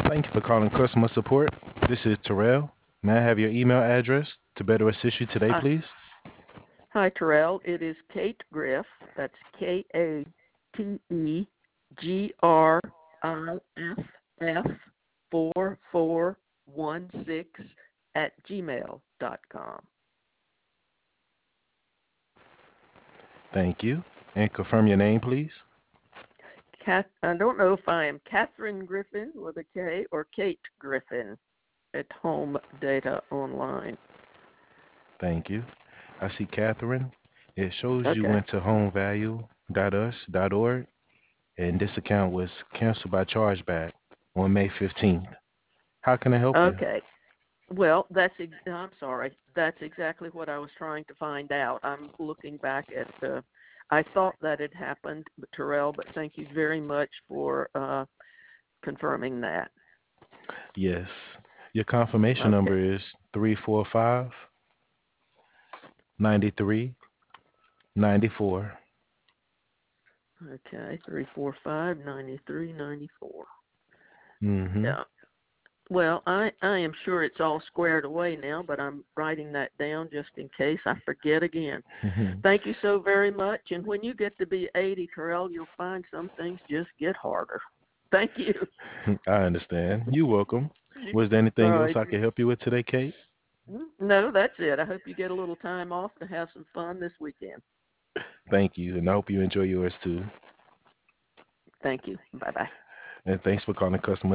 Thank you for calling customer support. This is Terrell. May I have your email address to better assist you today, Hi, please? hi, Terrell. It is Kate Griff. That's KATEGRIFF 4416 at gmail.com. Thank you. And confirm your name, please. I don't know if I am Catherine Griffin with a K or Kate Griffin at Home Data Online. Thank you. I see Catherine. It shows you Okay. went to homevalue.us.org, and this account was canceled by chargeback on May 15th. How can I help you? Okay. Well, I'm sorry. That's exactly what I was trying to find out. I'm looking back at I thought that had happened, Terrell, but thank you very much for confirming that. Yes. Your confirmation Okay. number is 345-93-94. Okay. 345-9394. Mm-hmm. Yeah. Well, I am sure it's all squared away now, but I'm writing that down just in case I forget again. Thank you so very much. And when you get to be 80, Terrell, you'll find some things just get harder. Thank you. I understand. You're welcome. Was there anything All else right. I could help you with today, Kate? No, that's it. I hope you get a little time off to have some fun this weekend. Thank you, and I hope you enjoy yours too. Thank you. Bye bye. And thanks for calling customer